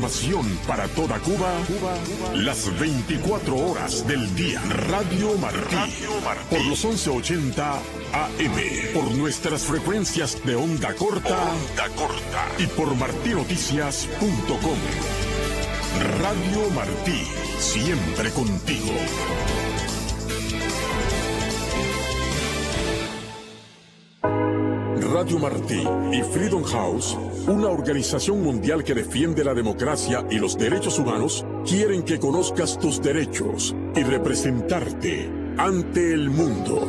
información para toda Cuba, las 24 horas del día. Radio Martí, por los 1180 AM, por nuestras frecuencias de onda corta, y por martinoticias.com. Radio Martí, siempre contigo. Radio Martí y Freedom House, una organización mundial que defiende la democracia y los derechos humanos, quieren que conozcas tus derechos y representarte ante el mundo.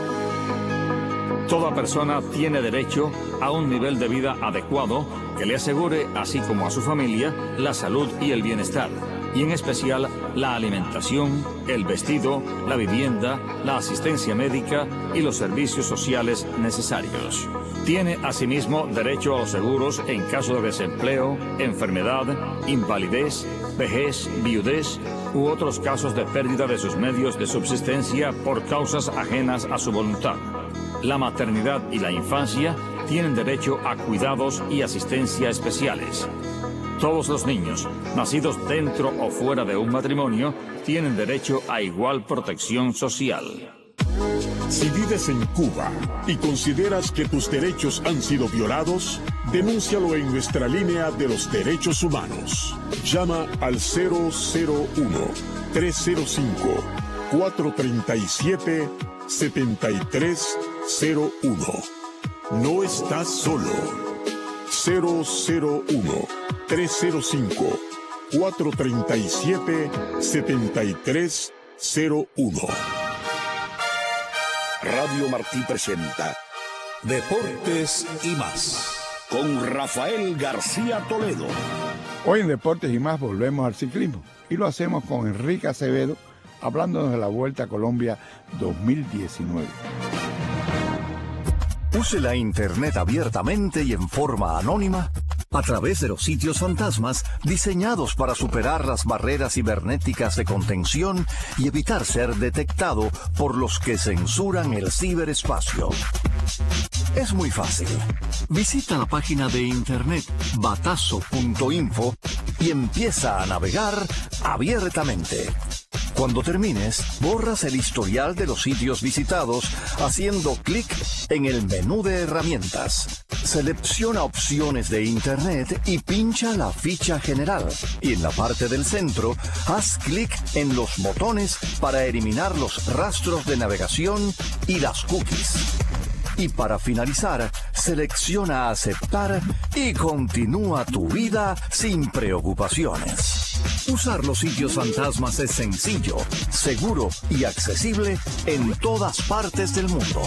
Toda persona tiene derecho a un nivel de vida adecuado que le asegure, así como a su familia, la salud y el bienestar, y en especial la alimentación, el vestido, la vivienda, la asistencia médica y los servicios sociales necesarios. Tiene asimismo derecho a los seguros en caso de desempleo, enfermedad, invalidez, vejez, viudez u otros casos de pérdida de sus medios de subsistencia por causas ajenas a su voluntad. La maternidad y la infancia tienen derecho a cuidados y asistencia especiales. Todos los niños, nacidos dentro o fuera de un matrimonio, tienen derecho a igual protección social. Si vives en Cuba y consideras que tus derechos han sido violados, denúncialo en nuestra línea de los derechos humanos. Llama al 001-305-437-7301. No estás solo. 001-305-437-7301. Radio Martí presenta Deportes y más, con Rafael García Toledo. Hoy en Deportes y más volvemos al ciclismo y lo hacemos con Enrique Acevedo, hablándonos de la Vuelta a Colombia 2019. Use la Internet abiertamente y en forma anónima a través de los sitios fantasmas diseñados para superar las barreras cibernéticas de contención y evitar ser detectado por los que censuran el ciberespacio. Es muy fácil. Visita la página de internet batazo.info y empieza a navegar abiertamente. Cuando termines, borras el historial de los sitios visitados haciendo clic en el menú de herramientas. Selecciona opciones de Internet y pincha la ficha general. Y en la parte del centro, haz clic en los botones para eliminar los rastros de navegación y las cookies. Y para finalizar, selecciona aceptar y continúa tu vida sin preocupaciones. Usar los sitios fantasmas es sencillo, seguro y accesible en todas partes del mundo.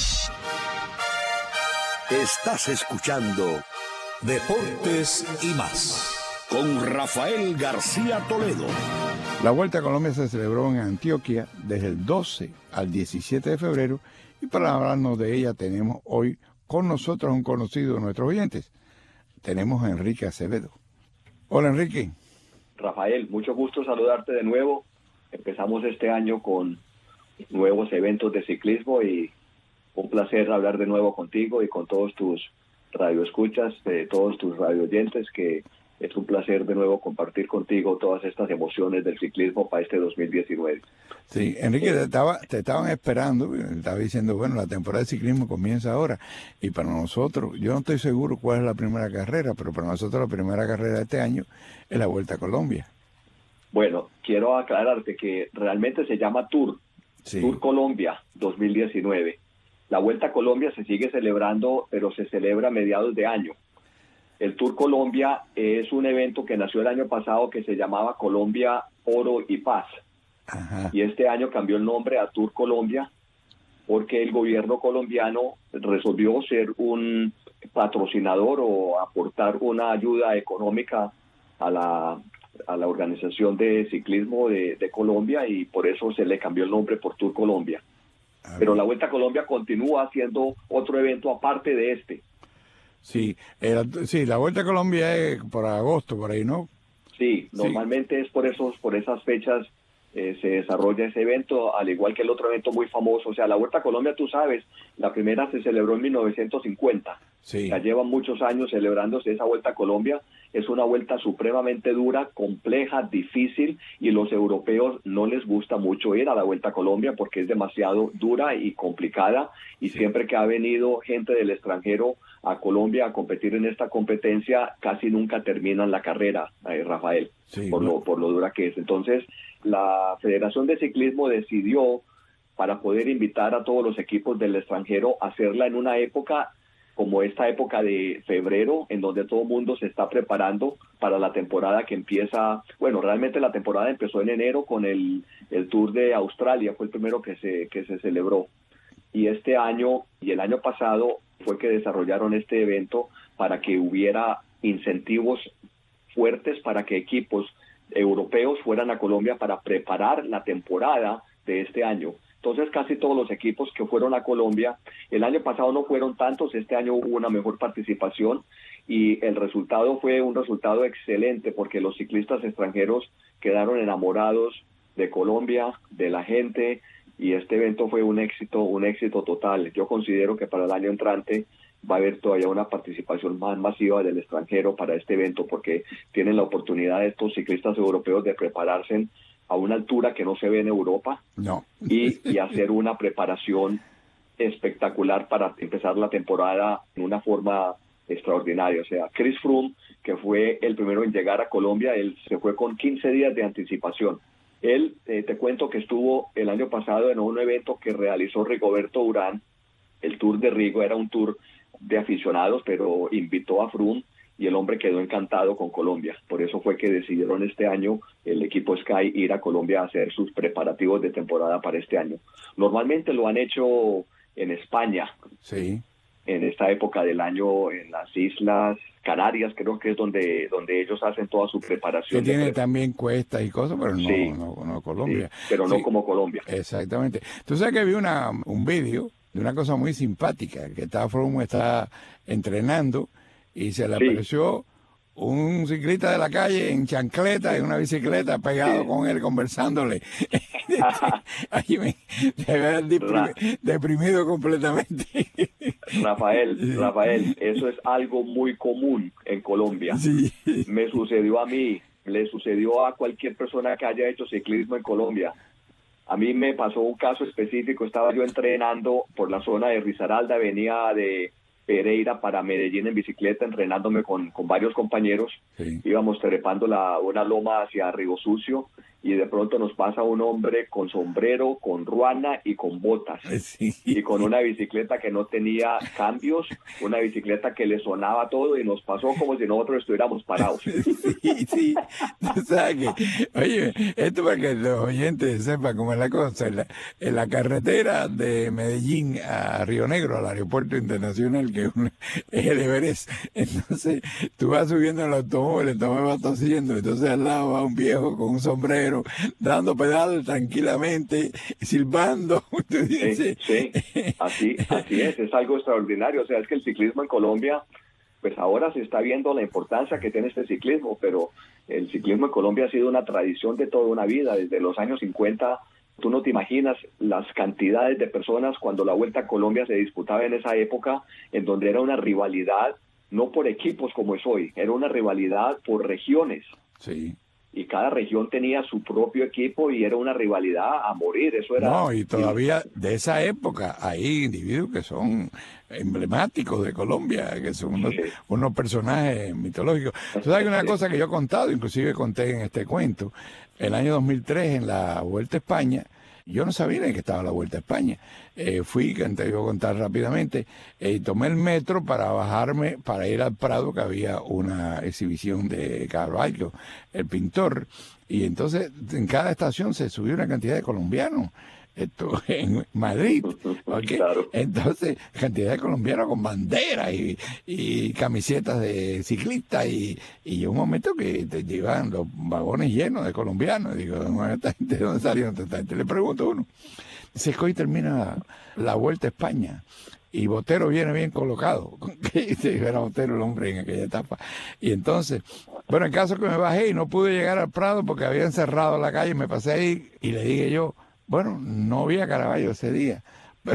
Estás escuchando Deportes y más, con Rafael García Toledo. La Vuelta a Colombia se celebró en Antioquia desde el 12 al 17 de febrero y para hablarnos de ella tenemos hoy con nosotros un conocido de nuestros oyentes. Tenemos a Enrique Acevedo. Hola, Enrique. Rafael, mucho gusto saludarte de nuevo. Empezamos este año con nuevos eventos de ciclismo y un placer hablar de nuevo contigo y con todos tus radioescuchas, todos tus radioyentes, que es un placer de nuevo compartir contigo todas estas emociones del ciclismo para este 2019. Sí, Enrique, te estaban esperando, estaba diciendo, bueno, la temporada de ciclismo comienza ahora, y para nosotros, yo no estoy seguro cuál es la primera carrera, pero para nosotros la primera carrera de este año es la Vuelta a Colombia. Bueno, quiero aclararte que realmente se llama Tour, sí. Tour Colombia 2019. La Vuelta a Colombia se sigue celebrando, pero se celebra a mediados de año. El Tour Colombia es un evento que nació el año pasado que se llamaba Colombia Oro y Paz. Ajá. Y este año cambió el nombre a Tour Colombia porque el gobierno colombiano resolvió ser un patrocinador o aportar una ayuda económica a la organización de ciclismo de Colombia, y por eso se le cambió el nombre por Tour Colombia. Pero la Vuelta a Colombia continúa siendo otro evento aparte de este. Sí, la Vuelta a Colombia es por agosto, por ahí, ¿no? Sí, normalmente es por esas fechas se desarrolla ese evento, al igual que el otro evento muy famoso. O sea, la Vuelta a Colombia, tú sabes, la primera se celebró en 1950. Sí. Ya llevan muchos años celebrándose esa Vuelta a Colombia, es una vuelta supremamente dura, compleja, difícil, y los europeos no les gusta mucho ir a la Vuelta a Colombia porque es demasiado dura y complicada, y siempre que ha venido gente del extranjero a Colombia a competir en esta competencia, casi nunca terminan la carrera, Rafael, por lo dura que es. Entonces, la Federación de Ciclismo decidió, para poder invitar a todos los equipos del extranjero, hacerla en una época como esta época de febrero, en donde todo el mundo se está preparando para la temporada que empieza. Bueno, realmente la temporada empezó en enero con el Tour de Australia, fue el primero que se celebró. Y este año y el año pasado fue que desarrollaron este evento para que hubiera incentivos fuertes para que equipos europeos fueran a Colombia para preparar la temporada de este año. Entonces casi todos los equipos que fueron a Colombia, el año pasado no fueron tantos, este año hubo una mejor participación y el resultado fue un resultado excelente porque los ciclistas extranjeros quedaron enamorados de Colombia, de la gente, y este evento fue un éxito total. Yo considero que para el año entrante va a haber todavía una participación más masiva del extranjero para este evento porque tienen la oportunidad estos ciclistas europeos de prepararse a una altura que no se ve en Europa, y hacer una preparación espectacular para empezar la temporada en una forma extraordinaria. O sea, Chris Froome, que fue el primero en llegar a Colombia, él se fue con 15 días de anticipación. Él, te cuento que estuvo el año pasado en un evento que realizó Rigoberto Urán, el Tour de Rigo, era un tour de aficionados, pero invitó a Froome, y el hombre quedó encantado con Colombia. Por eso fue que decidieron este año el equipo Sky ir a Colombia a hacer sus preparativos de temporada para este año. Normalmente lo han hecho en España, en esta época del año, en las Islas Canarias, creo que es donde ellos hacen toda su preparación. Que tiene también cuestas y cosas, pero no Colombia. Sí, pero no como Colombia. Exactamente. Tú sabes que vi un vídeo de una cosa muy simpática, que Froome está entrenando, y se le apareció un ciclista de la calle en chancleta, en una bicicleta, pegado con él, conversándole. Ahí me había deprimido completamente. Rafael, eso es algo muy común en Colombia. Sí. Me sucedió a mí, le sucedió a cualquier persona que haya hecho ciclismo en Colombia. A mí me pasó un caso específico, estaba yo entrenando por la zona de Risaralda, venía de Pereira para Medellín en bicicleta, entrenándome con varios compañeros. Íbamos trepando una loma hacia Río Sucio, y de pronto nos pasa un hombre con sombrero, con ruana y con botas, y con una bicicleta que no tenía cambios, una bicicleta que le sonaba todo, y nos pasó como si nosotros estuviéramos parados. Sí. Tú sabes que, oye, esto para que los oyentes sepan cómo es la cosa. En la carretera de Medellín a Río Negro, al aeropuerto internacional, que es el Everest, entonces tú vas subiendo el automóvil va tosiendo, entonces al lado va un viejo con un sombrero, dando pedal tranquilamente, silbando. Sí, así es algo extraordinario. O sea, es que el ciclismo en Colombia, pues ahora se está viendo la importancia que tiene este ciclismo, pero el ciclismo en Colombia ha sido una tradición de toda una vida, desde los años 50. Tú no te imaginas las cantidades de personas cuando la Vuelta a Colombia se disputaba en esa época, en donde era una rivalidad, no por equipos como es hoy, era una rivalidad por regiones. Sí. Y cada región tenía su propio equipo y era una rivalidad a morir. Eso era. No, y todavía de esa época hay individuos que son emblemáticos de Colombia, que son unos personajes mitológicos. Tú sabes que una cosa que yo he contado, inclusive conté en este cuento, el año 2003 en la Vuelta a España, yo no sabía ni que estaba la Vuelta a España. Fui, que te voy a contar rápidamente, tomé el metro para bajarme, para ir al Prado, que había una exhibición de Caravaggio, el pintor, y entonces en cada estación se subió una cantidad de colombianos. Esto en Madrid, ¿okay? Claro. Entonces, cantidad de colombianos con banderas y camisetas de ciclistas, y un momento que te llevan los vagones llenos de colombianos. Digo, ¿de dónde salieron tanta gente? Le pregunto a uno. Dice que hoy termina la Vuelta a España y Botero viene bien colocado. Era Botero el hombre en aquella etapa. Y entonces, bueno, el caso es que me bajé y no pude llegar al Prado porque habían cerrado la calle, me pasé ahí y le dije yo, bueno, no vi a Caravaggio ese día,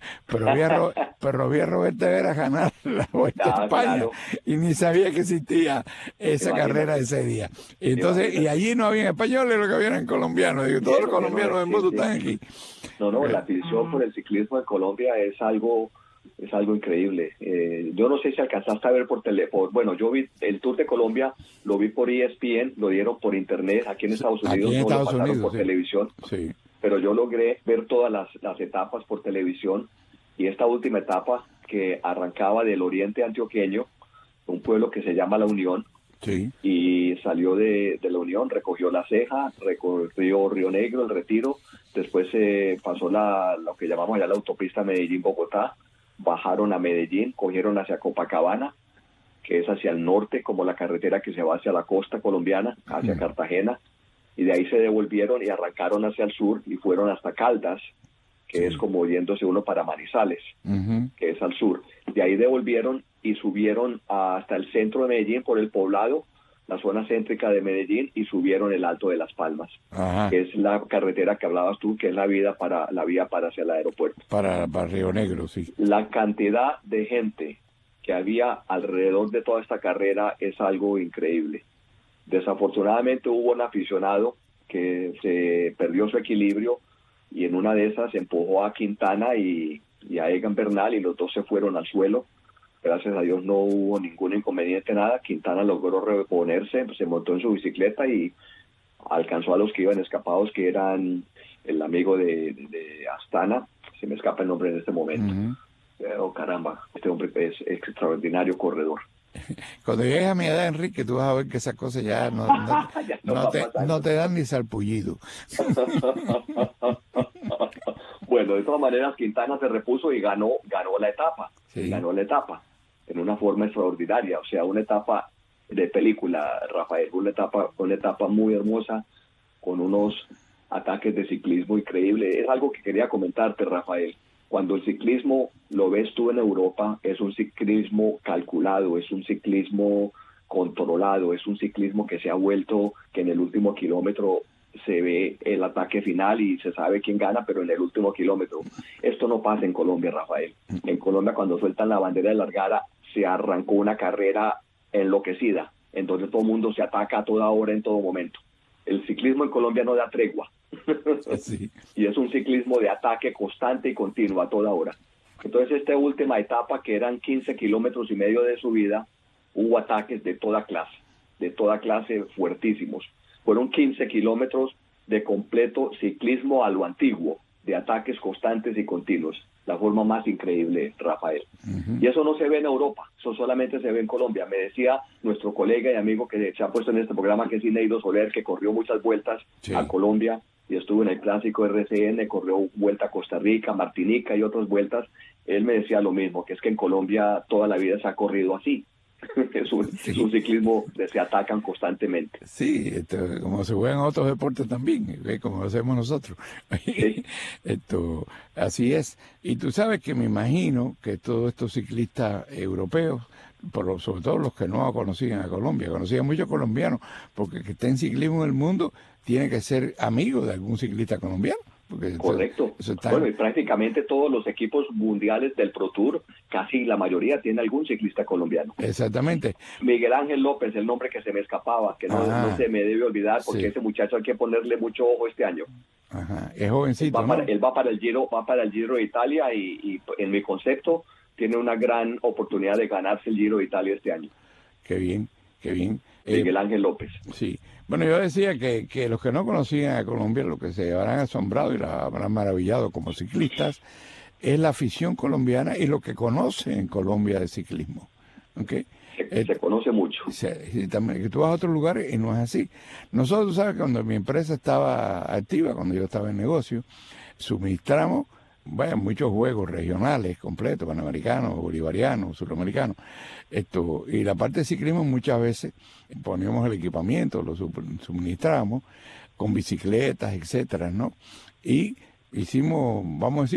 pero vi a Roberto Vera ganar la Vuelta a España, claro. Y ni sabía que existía esa carrera ese día. Y entonces, y allí no había españoles, lo que habían colombianos. Digo, todos los colombianos del mundo están aquí. No, la afición por el ciclismo en Colombia es algo increíble. Yo no sé si alcanzaste a ver por teléfono. Bueno, yo vi el Tour de Colombia, lo vi por ESPN, lo dieron por internet. Aquí en Estados Unidos no lo pasaron por televisión. Sí. Pero yo logré ver todas las etapas por televisión, y esta última etapa que arrancaba del oriente antioqueño, un pueblo que se llama La Unión, sí. Y salió de La Unión, recogió La Ceja, recorrió Río Negro, El Retiro, después pasó lo que llamamos allá la autopista Medellín-Bogotá, bajaron a Medellín, cogieron hacia Copacabana, que es hacia el norte, como la carretera que se va hacia la costa colombiana, hacia Cartagena, y de ahí se devolvieron y arrancaron hacia el sur y fueron hasta Caldas, que es como yéndose uno para Manizales, que es al sur. De ahí devolvieron y subieron hasta el centro de Medellín por el Poblado, la zona céntrica de Medellín, y subieron el Alto de las Palmas, que es la carretera que hablabas tú, que es la vía para hacia el aeropuerto. Para Río Negro, sí. La cantidad de gente que había alrededor de toda esta carrera es algo increíble. Desafortunadamente hubo un aficionado que se perdió su equilibrio y en una de esas empujó a Quintana y a Egan Bernal, y los dos se fueron al suelo. Gracias a Dios no hubo ningún inconveniente, nada. Quintana logró reponerse, se montó en su bicicleta y alcanzó a los que iban escapados, que eran el amigo de Astana, se me escapa el nombre en este momento. Pero caramba, este hombre es extraordinario corredor. Cuando llegues a mi edad, Enrique, tú vas a ver que esas cosas ya no te dan ni salpullido. Bueno, de todas maneras, Quintana se repuso y ganó la etapa. Sí. Ganó la etapa en una forma extraordinaria. O sea, una etapa de película, Rafael. Una etapa muy hermosa, con unos ataques de ciclismo increíble. Es algo que quería comentarte, Rafael. Cuando el ciclismo lo ves tú en Europa, es un ciclismo calculado, es un ciclismo controlado, es un ciclismo que se ha vuelto, que en el último kilómetro se ve el ataque final y se sabe quién gana, pero en el último kilómetro. Esto no pasa en Colombia, Rafael. En Colombia, cuando sueltan la bandera de largada, se arrancó una carrera enloquecida, entonces todo el mundo se ataca a toda hora, en todo momento. El ciclismo en Colombia no da tregua. Sí. Y es un ciclismo de ataque constante y continuo a toda hora. Entonces, esta última etapa, que eran 15 kilómetros y medio de subida, hubo ataques de toda clase fuertísimos. Fueron 15 kilómetros de completo ciclismo a lo antiguo, de ataques constantes y continuos. La forma más increíble, Rafael. Y eso no se ve en Europa, eso solamente se ve en Colombia. Me decía nuestro colega y amigo que se ha puesto en este programa, que es Ineido Soler, que corrió muchas vueltas a Colombia y estuvo en el clásico RCN, corrió vuelta a Costa Rica, Martinica y otras vueltas. Él me decía lo mismo, que es que en Colombia toda la vida se ha corrido así. Es un ciclismo que se atacan constantemente. Sí, como se juegan otros deportes también, como lo hacemos nosotros. Sí. Así es. Y tú sabes que me imagino que todos estos ciclistas europeos, sobre todo los que no conocían a Colombia, conocían muchos colombianos, porque que esté en ciclismo en el mundo tiene que ser amigo de algún ciclista colombiano. Correcto. Bueno, y prácticamente todos los equipos mundiales del Pro Tour, casi la mayoría, tiene algún ciclista colombiano. Exactamente. Miguel Ángel López, el nombre que se me escapaba, que no se me debe olvidar, porque ese muchacho hay que ponerle mucho ojo este año. Ajá, es jovencito, él va para el Giro de Italia y en mi concepto tiene una gran oportunidad de ganarse el Giro de Italia este año. Qué bien. Miguel Ángel López. Sí. Bueno, yo decía que los que no conocían a Colombia, lo que se habrán asombrado y la habrán maravillado como ciclistas, es la afición colombiana y lo que conocen en Colombia de ciclismo. ¿Okay? Se conoce mucho. También, que tú vas a otros lugares y no es así. Nosotros, sabes, cuando mi empresa estaba activa, cuando yo estaba en negocio, suministramos muchos juegos regionales completos, panamericanos, bolivarianos, suramericanos. Y la parte de ciclismo muchas veces poníamos el equipamiento, lo suministramos con bicicletas, etcétera, ¿no? Y hicimos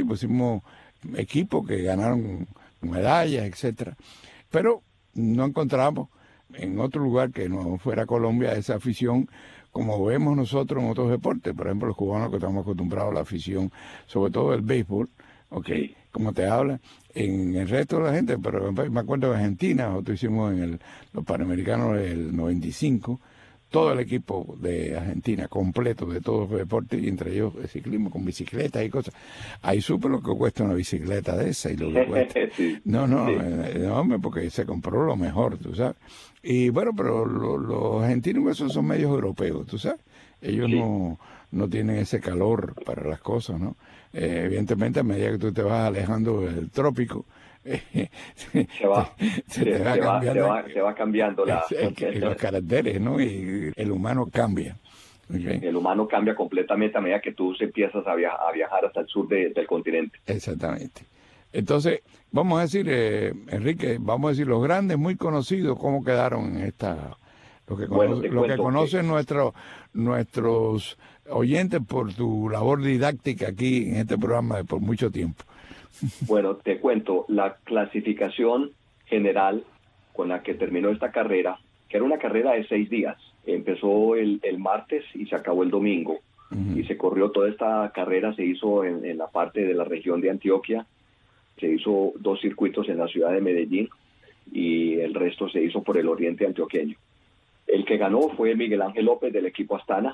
equipos que ganaron medallas, etcétera. Pero no encontramos en otro lugar que no fuera Colombia esa afición como vemos nosotros en otros deportes. Por ejemplo, los cubanos, que estamos acostumbrados a la afición, sobre todo el béisbol, como te habla, en el resto de la gente, pero me acuerdo de Argentina, nosotros hicimos en los Panamericanos del 95, todo el equipo de Argentina, completo, de todos los deportes, y entre ellos el ciclismo con bicicletas y cosas. Ahí supe lo que cuesta una bicicleta de esa y lo que cuesta. Sí, no, hombre, porque se compró lo mejor, tú sabes. Y bueno, pero los argentinos esos son medios europeos, tú sabes. Ellos no tienen ese calor para las cosas, ¿no? Evidentemente, a medida que tú te vas alejando del trópico, se va cambiando los caracteres, ¿no? Y el humano cambia. Okay. El humano cambia completamente a medida que tú empiezas a viajar hasta el sur del continente. Exactamente. Entonces, vamos a decir, Enrique, vamos a decir los grandes muy conocidos, ¿cómo quedaron en esta? Lo que conocen nuestros oyentes por tu labor didáctica aquí en este programa por mucho tiempo. Bueno, te cuento, la clasificación general con la que terminó esta carrera, que era una carrera de 6 días, empezó el martes y se acabó el domingo, y se corrió toda esta carrera, se hizo en la parte de la región de Antioquia, se hizo 2 circuitos en la ciudad de Medellín, y el resto se hizo por el oriente antioqueño. El que ganó fue Miguel Ángel López del equipo Astana,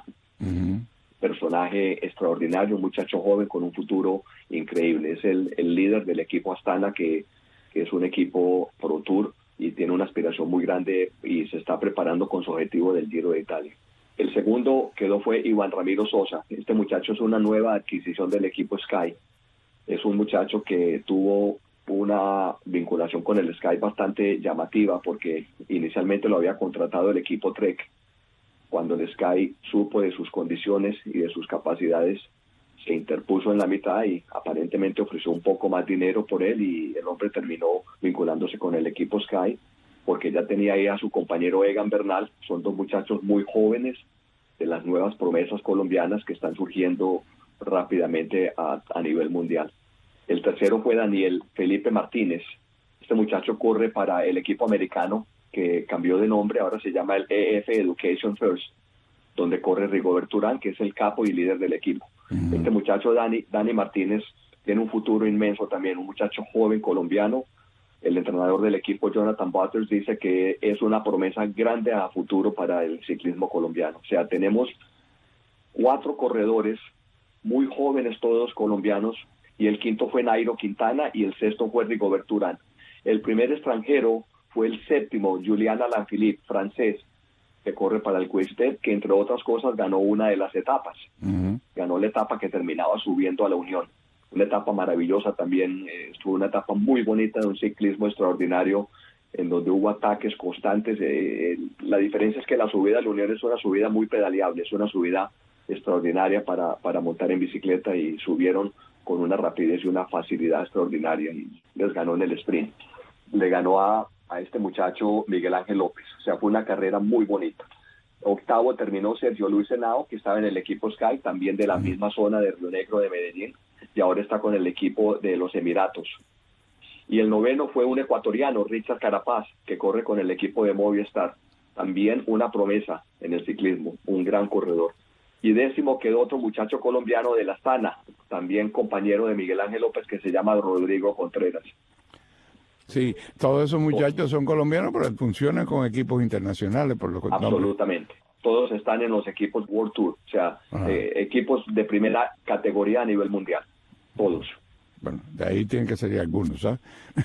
personaje extraordinario, un muchacho joven con un futuro increíble. Es el líder del equipo Astana, que es un equipo Pro Tour y tiene una aspiración muy grande y se está preparando con su objetivo del Giro de Italia. El segundo fue Iván Ramiro Sosa. Este muchacho es una nueva adquisición del equipo Sky. Es un muchacho que tuvo una vinculación con el Sky bastante llamativa, porque inicialmente lo había contratado el equipo Trek. Cuando el Sky supo de sus condiciones y de sus capacidades, se interpuso en la mitad y aparentemente ofreció un poco más dinero por él, y el hombre terminó vinculándose con el equipo Sky porque ya tenía ahí a su compañero Egan Bernal. Son 2 muchachos muy jóvenes, de las nuevas promesas colombianas que están surgiendo rápidamente a nivel mundial. El tercero fue Daniel Felipe Martínez. Este muchacho corre para el equipo americano, que cambió de nombre, ahora se llama el EF Education First, donde corre Rigoberto Urán, que es el capo y líder del equipo. Este muchacho Dani Martínez tiene un futuro inmenso también, un muchacho joven colombiano. El entrenador del equipo, Jonathan Butters, dice que es una promesa grande a futuro para el ciclismo colombiano. O sea, tenemos 4 corredores muy jóvenes, todos colombianos, y el quinto fue Nairo Quintana y el sexto fue Rigoberto Urán. El primer extranjero fue el 7º, Julian Alaphilippe, francés, que corre para el Quick-Step, que entre otras cosas ganó una de las etapas. Ganó la etapa que terminaba subiendo a la Unión. Una etapa maravillosa también, estuvo una etapa muy bonita de un ciclismo extraordinario, en donde hubo ataques constantes. La diferencia es que la subida a la Unión es una subida muy pedaleable, es una subida extraordinaria para montar en bicicleta, y subieron con una rapidez y una facilidad extraordinaria, y les ganó en el sprint. Le ganó a este muchacho Miguel Ángel López. O sea, fue una carrera muy bonita. Octavo terminó Sergio Luis Henao, que estaba en el equipo Sky, también de la misma zona de Río Negro, de Medellín, y ahora está con el equipo de los Emiratos. Y el noveno fue un ecuatoriano, Richard Carapaz, que corre con el equipo de Movistar, también una promesa en el ciclismo, un gran corredor. Y décimo quedó otro muchacho colombiano de la Astana, también compañero de Miguel Ángel López, que se llama Rodrigo Contreras. Sí, todos esos muchachos son colombianos, pero funcionan con equipos internacionales, por lo que... Absolutamente. Todos están en los equipos World Tour, o sea, equipos de primera categoría a nivel mundial. Todos. Bueno, de ahí tienen que salir algunos, ¿sabes?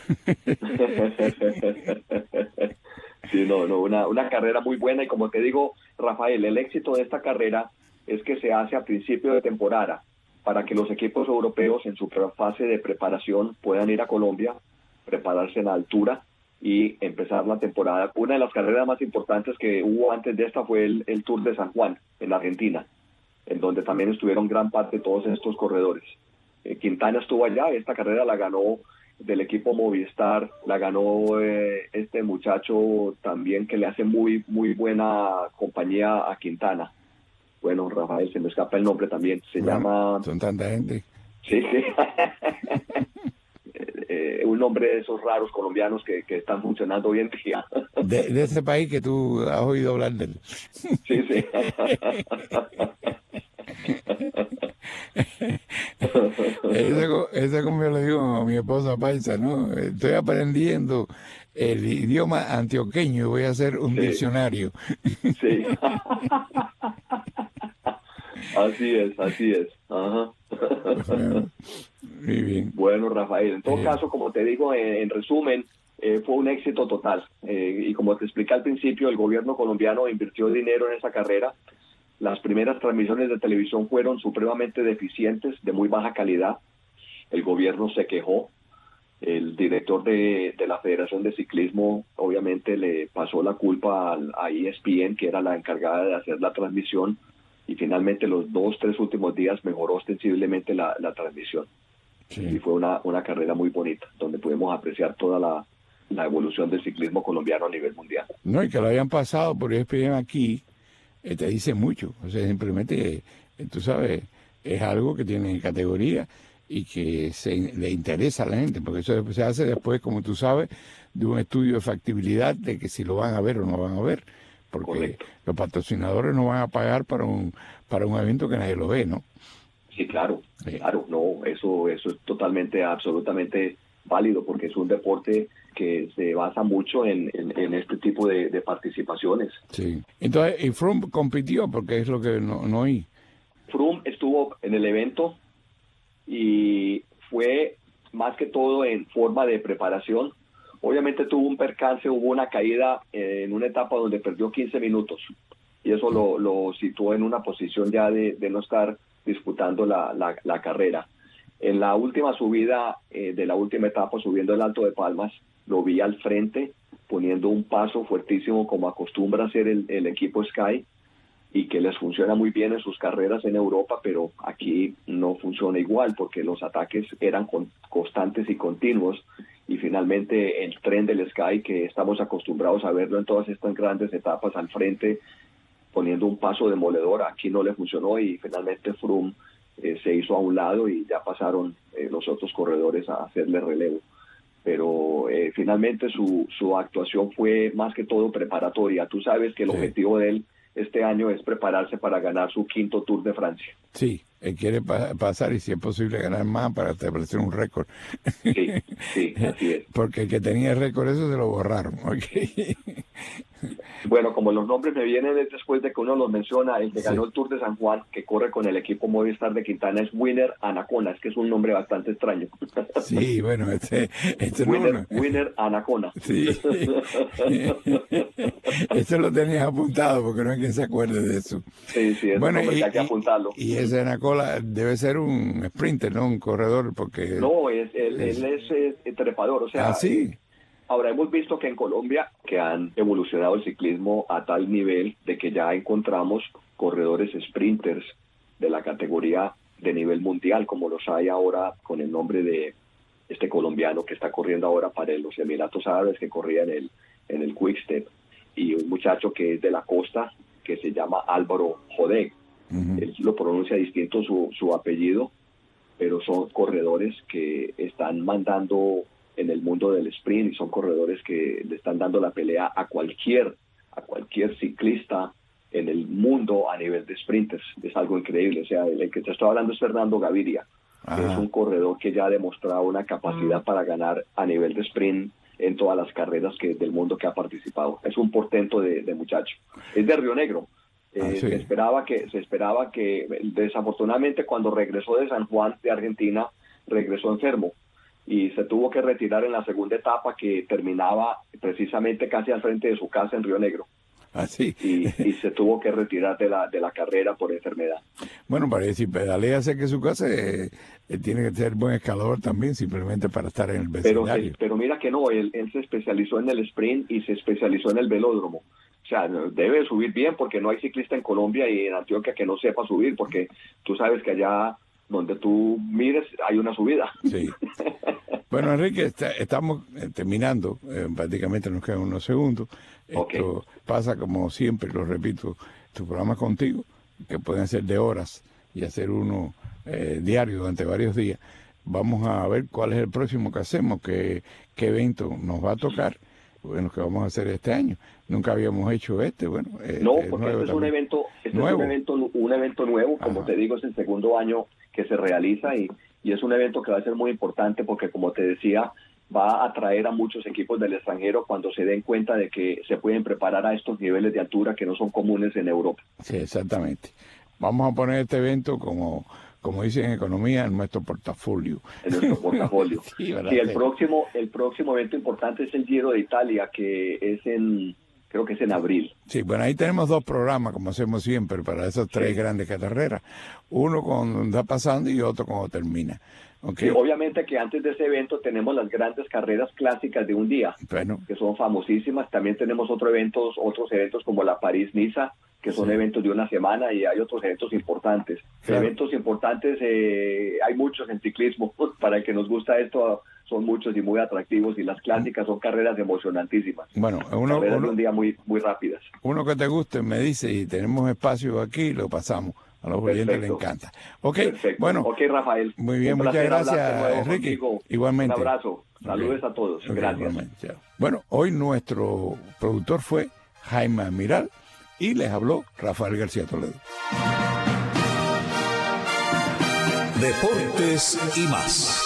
Sí, una carrera muy buena, y como te digo, Rafael, el éxito de esta carrera es que se hace a principio de temporada, para que los equipos europeos en su fase de preparación puedan ir a Colombia, prepararse en la altura y empezar la temporada. Una de las carreras más importantes que hubo antes de esta fue el Tour de San Juan, en Argentina, en donde también estuvieron gran parte de todos estos corredores. Quintana estuvo allá, esta carrera la ganó del equipo Movistar, la ganó este muchacho también que le hace muy, muy buena compañía a Quintana. Bueno, Rafael, se me escapa el nombre también, llama... Son tanta gente. Sí. Un nombre de esos raros colombianos que están funcionando hoy en día. De ese país que tú has oído hablar de él. Sí. es como yo le digo a mi esposa paisa, ¿no? Estoy aprendiendo el idioma antioqueño y voy a hacer un diccionario. Sí. Así es. Ajá. Muy bien. Bueno, Rafael, en todo caso, como te digo, en resumen, fue un éxito total. Y como te expliqué al principio, el gobierno colombiano invirtió dinero en esa carrera. Las primeras transmisiones de televisión fueron supremamente deficientes, de muy baja calidad. El gobierno se quejó. El director de la Federación de Ciclismo obviamente le pasó la culpa a ESPN, que era la encargada de hacer la transmisión, y finalmente los 2-3 últimos días mejoró ostensiblemente la transmisión. Sí. Y fue una carrera muy bonita, donde pudimos apreciar toda la evolución del ciclismo colombiano a nivel mundial. No, y que lo hayan pasado por ESPN aquí, te dice mucho. O sea, simplemente, tú sabes, es algo que tiene categoría y que le interesa a la gente, porque eso se hace después, como tú sabes, de un estudio de factibilidad de que si lo van a ver o no van a ver, porque correcto, los patrocinadores no van a pagar para un evento que nadie lo ve, ¿no? Sí, claro, no, eso es totalmente, absolutamente válido, porque es un deporte que se basa mucho en este tipo de participaciones. Sí. Entonces, y Froome compitió, porque es lo que no oí. Froome estuvo en el evento y fue más que todo en forma de preparación. Obviamente tuvo un percance, hubo una caída en una etapa donde perdió 15 minutos y eso lo situó en una posición ya de no estar disputando la carrera. En la última subida de la última etapa, subiendo el Alto de Palmas, lo vi al frente poniendo un paso fuertísimo como acostumbra hacer el equipo Sky, y que les funciona muy bien en sus carreras en Europa, pero aquí no funciona igual porque los ataques eran constantes y continuos, y finalmente el tren del Sky, que estamos acostumbrados a verlo en todas estas grandes etapas al frente poniendo un paso demoledor, aquí no le funcionó y finalmente Froome se hizo a un lado y ya pasaron los otros corredores a hacerle relevo. Pero finalmente su actuación fue más que todo preparatoria. Tú sabes que el objetivo de él este año es prepararse para ganar su 5º Tour de Francia. Sí, él quiere pasar y si es posible ganar más para establecer un récord. Sí, así es. Porque el que tenía el récord eso se lo borraron. Okay. Bueno, como los nombres me vienen después de que uno los menciona, el que ganó el Tour de San Juan, que corre con el equipo Movistar de Quintana, es Winner Anacona, es que es un nombre bastante extraño. Sí, bueno, Winner Anacona. Sí. Eso lo tenías apuntado porque no hay quien se acuerde de eso. Sí, es un nombre que hay que apuntarlo. Y ese Anacola debe ser un sprinter, ¿no? Un corredor, porque... No, él es trepador, o sea... ¿Ah, sí? Ahora, hemos visto que en Colombia que han evolucionado el ciclismo a tal nivel de que ya encontramos corredores sprinters de la categoría de nivel mundial, como los hay ahora con el nombre de este colombiano que está corriendo ahora para los Emiratos Árabes, que corría en el Quick-Step, y un muchacho que es de la costa, que se llama Álvaro Jodeg. Él lo pronuncia distinto su apellido, pero son corredores que están mandando en el mundo del sprint y son corredores que le están dando la pelea a cualquier ciclista en el mundo a nivel de sprinters. Es algo increíble. O sea, el que te estoy hablando es Fernando Gaviria, que es un corredor que ya ha demostrado una capacidad para ganar a nivel de sprint en todas las carreras del mundo que ha participado. Es un portento de muchacho. Es de Río Negro. Se esperaba que desafortunadamente cuando regresó de San Juan de Argentina regresó enfermo y se tuvo que retirar en la segunda etapa, que terminaba precisamente casi al frente de su casa en Río Negro. Así. Y se tuvo que retirar de la carrera por enfermedad. Bueno, para decir, pedalea sé que su casa tiene que ser buen escalador también, simplemente para estar en el vecindario. Pero mira que no, él se especializó en el sprint y se especializó en el velódromo. O sea, debe subir bien porque no hay ciclista en Colombia y en Antioquia que no sepa subir, porque tú sabes que allá donde tú mires hay una subida. Sí. Bueno, Enrique, estamos terminando, prácticamente nos quedan unos segundos. Esto pasa como siempre, lo repito, tu programa contigo, que pueden ser de horas y hacer uno diario durante varios días. Vamos a ver cuál es el próximo que hacemos, qué evento nos va a tocar. Bueno, que vamos a hacer este año. Nunca habíamos hecho bueno. No, porque este Este es un evento nuevo, como te digo, es el segundo año que se realiza y es un evento que va a ser muy importante porque, como te decía, va a atraer a muchos equipos del extranjero cuando se den cuenta de que se pueden preparar a estos niveles de altura que no son comunes en Europa. Sí, exactamente. Vamos a poner este evento como dicen en economía, en nuestro portafolio. En nuestro portafolio. Sí, el próximo evento importante es el Giro de Italia, que es creo que es en abril. Sí, bueno, ahí tenemos 2 programas, como hacemos siempre, para esas 3 grandes carreras. Uno cuando está pasando y otro cuando termina. Okay. Sí, obviamente que antes de ese evento tenemos las grandes carreras clásicas de un día, que son famosísimas. También tenemos otros eventos como la París-Niza, que son eventos de una semana, y hay otros eventos importantes. Claro. Eventos importantes hay muchos en ciclismo. Para el que nos gusta esto, son muchos y muy atractivos, y las clásicas son carreras emocionantísimas. Bueno, carreras de un día muy, muy rápidas. Uno que te guste me dice, y tenemos espacio aquí, lo pasamos. A los oyentes les encanta. Ok, perfecto. Bueno. Ok, Rafael. Muy bien, muchas gracias, Enrique. Contigo. Igualmente. Un abrazo. Saludos a todos. Gracias. Bueno, hoy nuestro productor fue Jaime Amiral y les habló Rafael García Toledo. Deportes y más.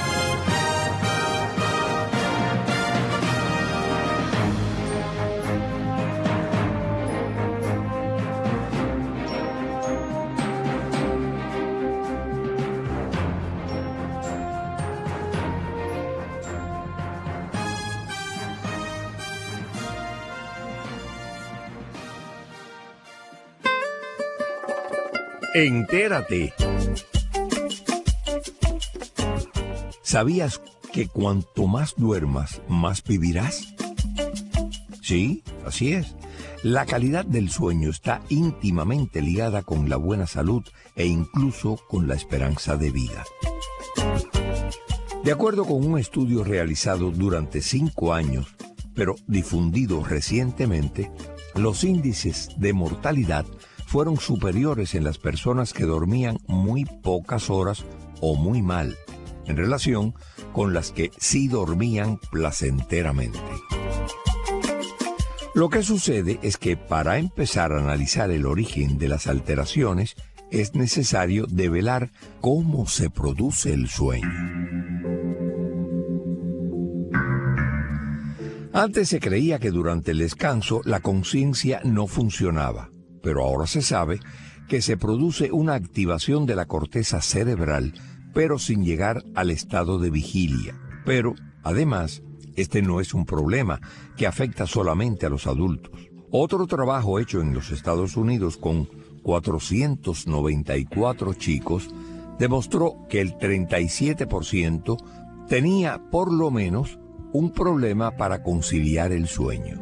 Entérate. ¿Sabías que cuanto más duermas, más vivirás? Sí, así es. La calidad del sueño está íntimamente ligada con la buena salud e incluso con la esperanza de vida. De acuerdo con un estudio realizado durante 5 años, pero difundido recientemente, los índices de mortalidad fueron superiores en las personas que dormían muy pocas horas o muy mal, en relación con las que sí dormían placenteramente. Lo que sucede es que para empezar a analizar el origen de las alteraciones, es necesario develar cómo se produce el sueño. Antes se creía que durante el descanso la conciencia no funcionaba, pero ahora se sabe que se produce una activación de la corteza cerebral, pero sin llegar al estado de vigilia. Pero, además, este no es un problema que afecta solamente a los adultos. Otro trabajo hecho en los Estados Unidos con 494 chicos demostró que el 37% tenía por lo menos un problema para conciliar el sueño.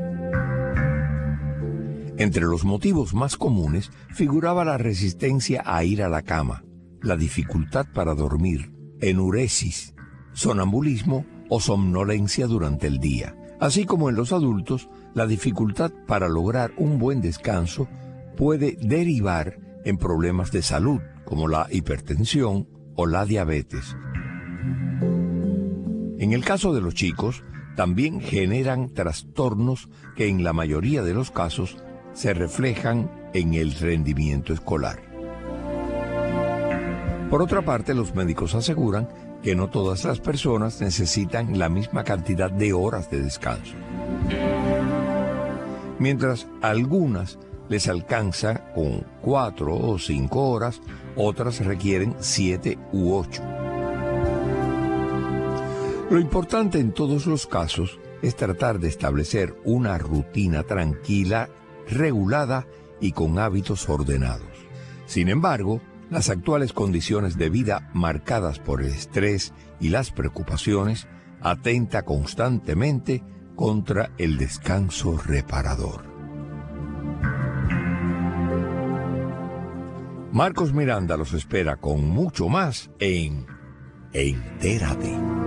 Entre los motivos más comunes figuraba la resistencia a ir a la cama, la dificultad para dormir, enuresis, sonambulismo o somnolencia durante el día. Así como en los adultos, la dificultad para lograr un buen descanso puede derivar en problemas de salud, como la hipertensión o la diabetes. En el caso de los chicos, también generan trastornos que en la mayoría de los casos se reflejan en el rendimiento escolar. Por otra parte, los médicos aseguran que no todas las personas necesitan la misma cantidad de horas de descanso. Mientras algunas les alcanza con 4 o 5 horas, otras requieren 7 u 8. Lo importante en todos los casos es tratar de establecer una rutina tranquila, regulada y con hábitos ordenados. Sin embargo, las actuales condiciones de vida marcadas por el estrés y las preocupaciones atenta constantemente contra el descanso reparador. Marcos Miranda los espera con mucho más en Entérate.